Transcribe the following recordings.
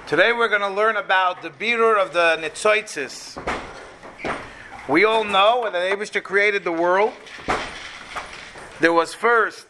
Today we're going to learn about the birur of the Nitzoitzis. We all know when the Eibishter created the world, there was first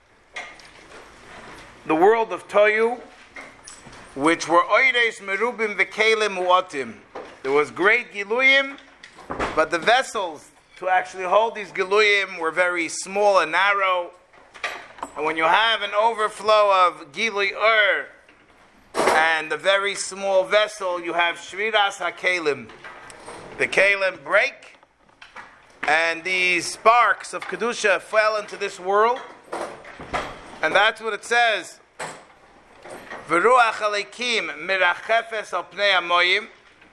the world of Toyu, which were Oides Merubim V'Kelim Muatim. There was great Giluyim, but the vessels to actually hold these Giluyim were very small and narrow. And when you have an overflow of Gilui and a very small vessel, you have Shviras HaKelim. The Kelim break, and these sparks of Kedusha fell into this world. And that's what it says. V'ruach Alekim mirachefes al pnei hamoyim.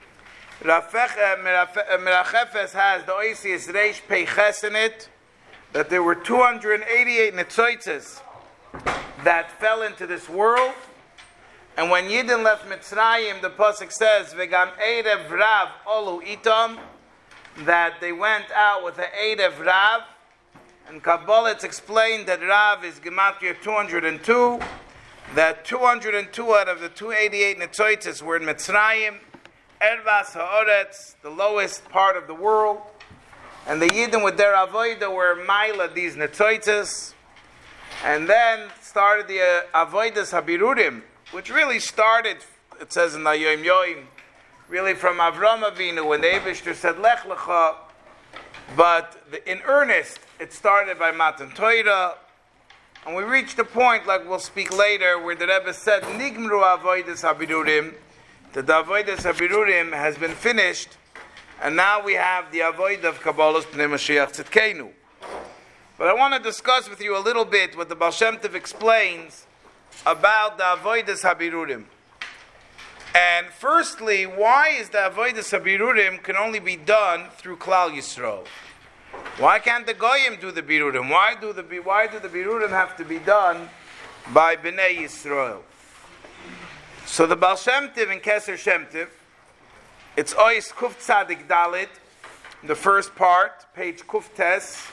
Mirachefes has the Oisius Reish Peiches in it, that there were 288 Nitzoitzes that fell into this world. And when Yidden left Mitzrayim, the Pasuk says, V'gam Eirev Rav Olu Itam, that they went out with the Eirev Rav. And Kabbalah, it's explained that Rav is Gematria 202, that 202 out of the 288 Nitzoitzes were in Mitzrayim, Ervas Ha'oretz, the lowest part of the world. And the Yidden with their Avodah were Maila, these Nitzoitzes. And then started the Avodas Habirurim, which really started, it says in the Yom Yoim, really from Avram Avinu, when the Eibishter said, Lech Lecha. But in earnest, it started by Matan Torah. And we reached a point, like we'll speak later, where the Rebbe said, Nigmru Avodas Habirurim, that the Avodas Habirurim has been finished, and now we have the Avodah of Kabbalah's Pnei Mashiach Tzidkenu. But I want to discuss with you a little bit what the Baal Shem Tov explains about the Avodas Habirurim. And firstly, why is the Avodas Habirurim can only be done through Klal Yisrael? Why can't the Goyim do the Birurim? Why do the Birurim have to be done by Bnei Yisrael? So the Baal Shem Tov in Keser Shem Tov, it's Ois Kuf Tzadik Dalit, the first part, page Kuf Tes.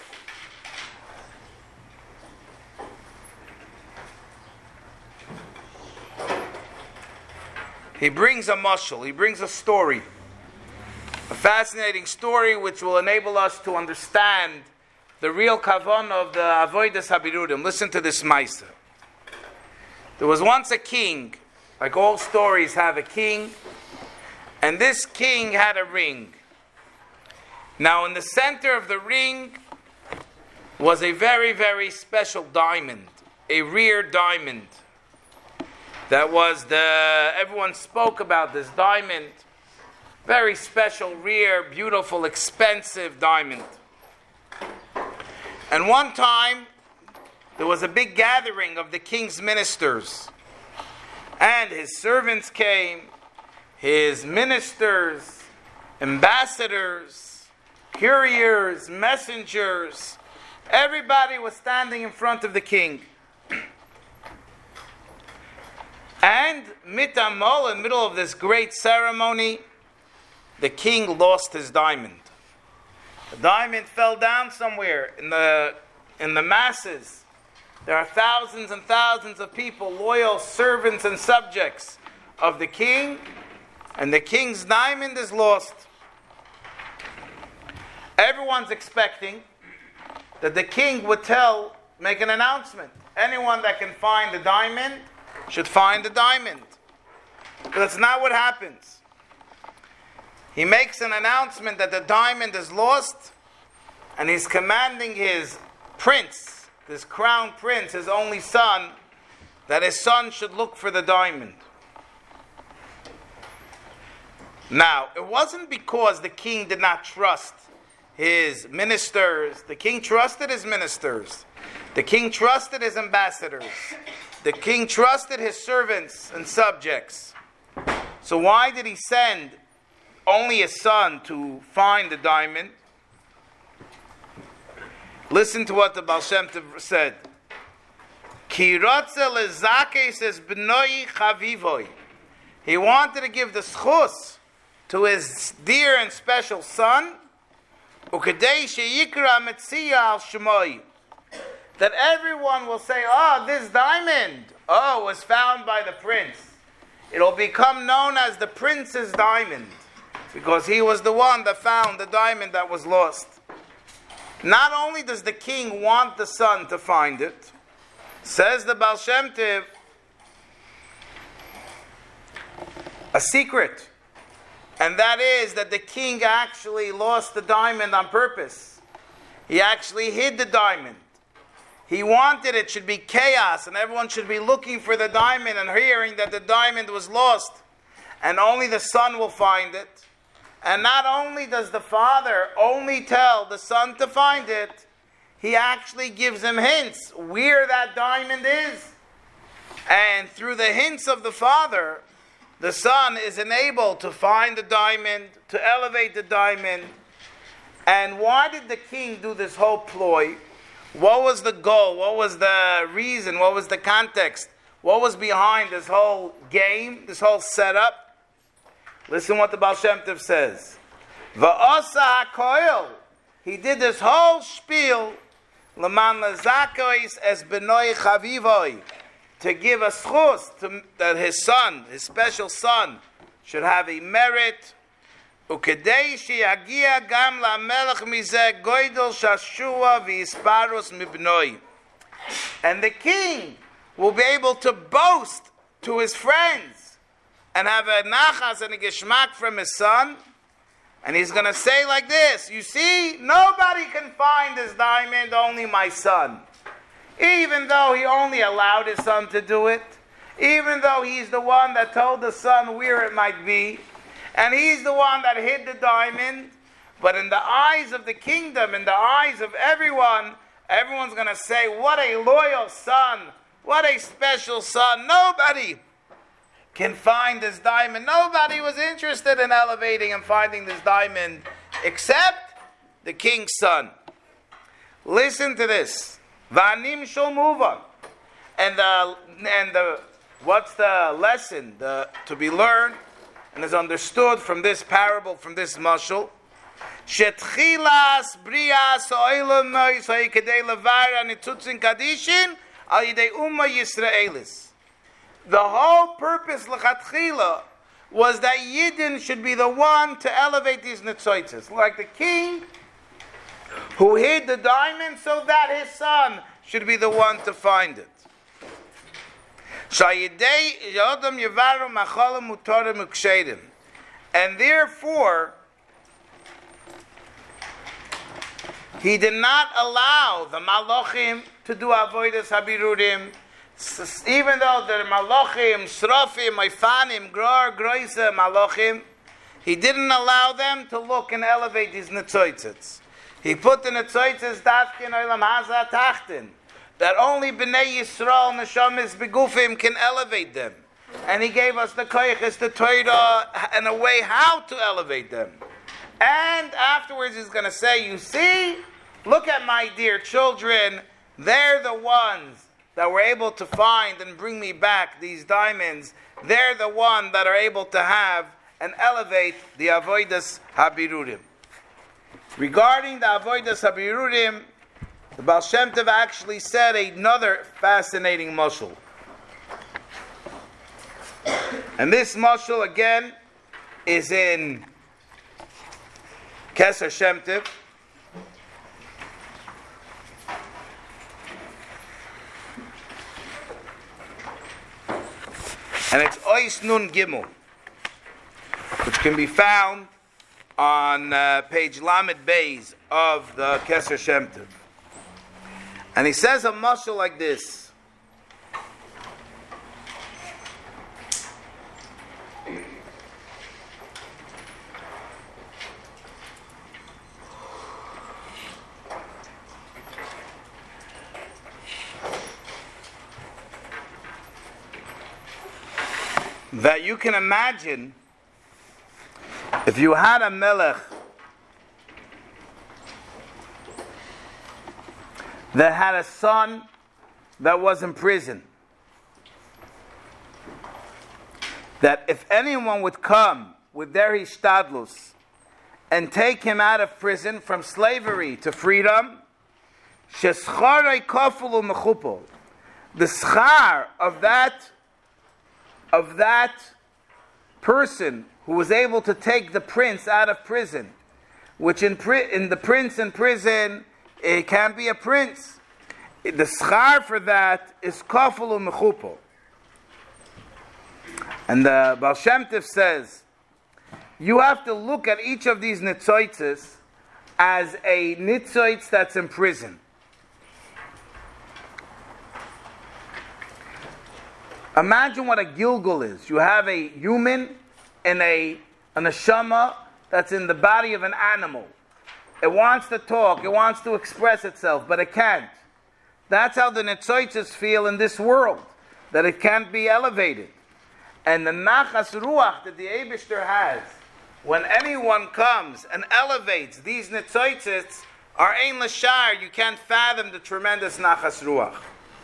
He brings a mashal, he brings a story. A fascinating story which will enable us to understand the real kavanah of the Avodas Habirurim. Listen to this Maisa. There was once a king, like all stories have a king, and this king had a ring. Now in the center of the ring was a very, very special diamond, a rare diamond. That was everyone spoke about this diamond. Very special, rare, beautiful, expensive diamond. And one time, there was a big gathering of the king's ministers. And his servants came, his ministers, ambassadors, couriers, messengers. Everybody was standing in front of the king. And mitamol, in the middle of this great ceremony, the king lost his diamond. The diamond fell down somewhere in the masses. There are thousands and thousands of people, loyal servants and subjects of the king, and the king's diamond is lost. Everyone's expecting that the king would make an announcement. Anyone that can find the diamond should find the diamond. But that's not what happens. He makes an announcement that the diamond is lost, and he's commanding his prince, this crown prince, his only son, that his son should look for the diamond. Now, it wasn't because the king did not trust his ministers. The king trusted his ministers. The king trusted his ambassadors. The king trusted his servants and subjects. So why did he send only his son to find the diamond? Listen to what the Baal Shem Tov said. Ki rotze lezakes es b'noi chavivoy. He wanted to give the schus to his dear and special son, ukedei sheyikra metzia al shemoi, that everyone will say, this diamond, was found by the prince. it'll become known as the prince's diamond, because he was the one that found the diamond that was lost. Not only does the king want the son to find it, says the Baal Shem Tov, a secret, and that is that the king actually lost the diamond on purpose. He actually hid the diamond. He wanted it should be chaos and everyone should be looking for the diamond and hearing that the diamond was lost, and only the son will find it. And not only does the father only tell the son to find it, he actually gives him hints where that diamond is. And through the hints of the father, the son is enabled to find the diamond, to elevate the diamond. And why did the king do this whole ploy? What was the goal? What was the reason? What was the context? What was behind this whole game, this whole setup? Listen what the Baal Shem Tov says. Va'asa ha'koil. He did this whole spiel. L'man lezakois es benoi chavivoi. To give a schus that his son, his special son, should have a merit. Ukedei sheyagia gam la'melech mizeh goydel shashua v'isparus mibnoi. And the king will be able to boast to his friends and have a nachas and a geschmack from his son. And he's going to say like this, you see, nobody can find this diamond, only my son. Even though he only allowed his son to do it, even though he's the one that told the son where it might be, and he's the one that hid the diamond, but in the eyes of the kingdom, in the eyes of everyone, everyone's going to say, what a loyal son, what a special son. Nobody can find this diamond. Nobody was interested in elevating and finding this diamond except the king's son. Listen to this. Vanim shel muvan. And what's the lesson to be learned and is understood from this parable, from this mashal? Shetchilas brias ha'olam nois ha'ikadei levar anitutzin kadishin al yidei umma Yisraelis. The whole purpose, l'chatchila, was that Yidden should be the one to elevate these netzoitzes. Like the king who hid the diamond so that his son should be the one to find it. And therefore, he did not allow the malachim to do avodas habirurim. Even though the malachim, srafim, maifanim, gror, groisa, malachim, he didn't allow them to look and elevate these netzoitzes. He put the netzoitzes dafkin olam haza tachtin, that only bnei Yisrael neshamis begufim can elevate them. And he gave us the koyches, the Torah, and a way how to elevate them. And afterwards he's going to say, you see, look at my dear children, they're the ones that were able to find and bring me back these diamonds. They're the ones that are able to have and elevate the avodas habirurim. Regarding the avodas habirurim, the Baal Shem Tov actually said another fascinating mashal. And this mashal again is in Keser Shem Tov. And it's Ois Nun Gimel, which can be found on page Lamed Beis of the Keser Shem Tov. And he says a mashal like this. That you can imagine if you had a melech that had a son that was in prison, that if anyone would come with their hishtadlus and take him out of prison from slavery to freedom, shescharei kafulu mechupol, the schar of that person who was able to take the prince out of prison, which in the prince in prison, it can't be a prince. The schar for that is kafel u'mechupel. And the Baal Shem Tov says, you have to look at each of these nitzoitzes as a nitzoitz that's in prison. Imagine what a gilgul is. You have a human and a neshama that's in the body of an animal. It wants to talk, it wants to express itself, but it can't. That's how the nitzoitzes feel in this world, that it can't be elevated. And the nachas ruach that the Eibishter has, when anyone comes and elevates these nitzoitzes, are ein l'shar, you can't fathom the tremendous nachas ruach.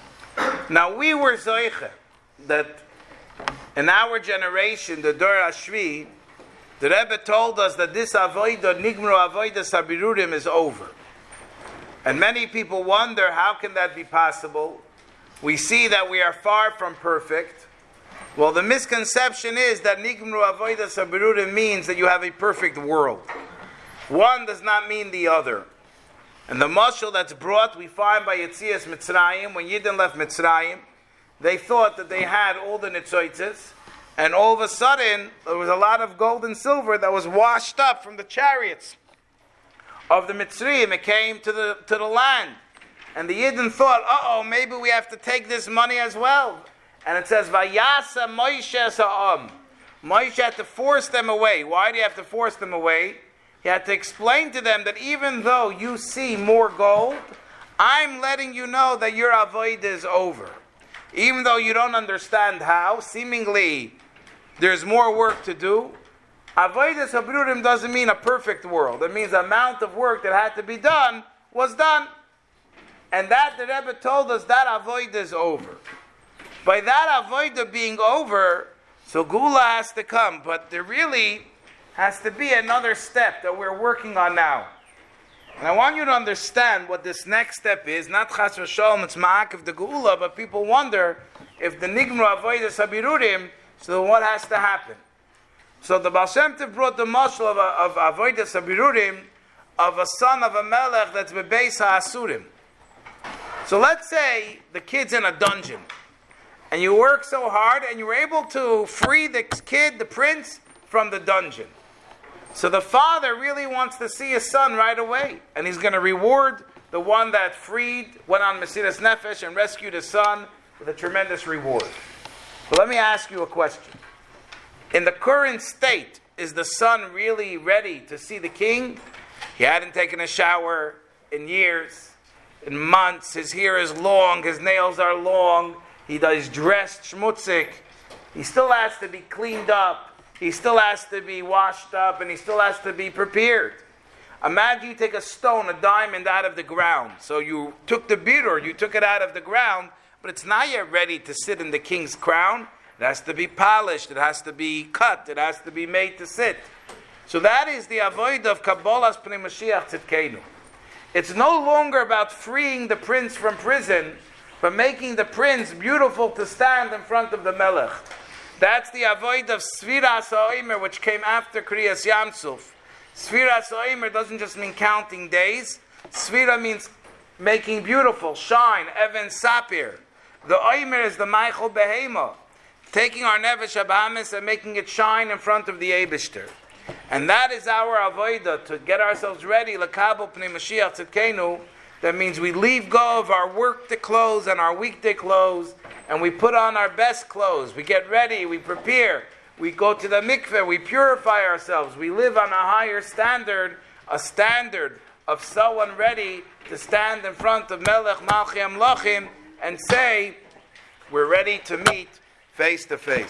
Now we were zoiche, that in our generation, the Dor HaShvi, the Rebbe told us that this avodah, nigmru avodah sabirurim, is over. And many people wonder, how can that be possible? We see that we are far from perfect. Well, the misconception is that nigmru avodah sabirurim means that you have a perfect world. One does not mean the other. And the mashal that's brought, we find by Yetzias Mitzrayim, when Yidden left Mitzrayim, they thought that they had all the nitzoitzes, and all of a sudden, there was a lot of gold and silver that was washed up from the chariots of the Mitzrayim. It came to the land. And the Yidden thought, maybe we have to take this money as well. And it says, Vayasa Moshe Sa'am. Moshe had to force them away. Why do you have to force them away? He had to explain to them that even though you see more gold, I'm letting you know that your avodah is over. Even though you don't understand how, seemingly there's more work to do. Avodas Habrurim doesn't mean a perfect world. It means the amount of work that had to be done was done. And that the Rebbe told us, that avodah is over. By that avodah being over, so Gula has to come. But there really has to be another step that we're working on now. And I want you to understand what this next step is. Not chas v'sholom, it's ma'akev the Gula, but people wonder if the nigmru avodas habirurim, so what has to happen? So the Baal Shem Tov brought the mashal of avodas habirurim of a son of a melech that's bebeis ha'asurim. So let's say the kid's in a dungeon, and you work so hard, and you were able to free the kid, the prince, from the dungeon. So the father really wants to see his son right away. And he's going to reward the one that went on Mesiras Nefesh and rescued his son with a tremendous reward. But let me ask you a question. In the current state, is the son really ready to see the king? He hadn't taken a shower in years, in months. His hair is long, his nails are long. He's dressed shmutzik. He still has to be cleaned up. He still has to be washed up, and he still has to be prepared. Imagine you take a stone, a diamond out of the ground. So you took the birur, you took it out of the ground, but it's not yet ready to sit in the king's crown. It has to be polished, it has to be cut, it has to be made to sit. So that is the avodah of Kabbalas Pnei Mashiach Tzidkenu. It's no longer about freeing the prince from prison, but making the prince beautiful to stand in front of the melech. That's the avoid of Sfiras HaOmer, which came after Kriyas Yamsuf. Sfiras HaOmer doesn't just mean counting days. Sfira means making beautiful, shine, Even Sapir. The Omer is the Meichel Behema, taking our Nefesh Habahamis and making it shine in front of the Eibishter. And that is our avodah, to get ourselves ready, L'kabel Pnei Mashiach Tzidkenu. That means we leave go of our workday clothes and our weekday clothes, and we put on our best clothes. We get ready, we prepare, we go to the mikveh, we purify ourselves. We live on a higher standard, a standard of someone ready to stand in front of Melech Malchei Amlachim and say, we're ready to meet face to face.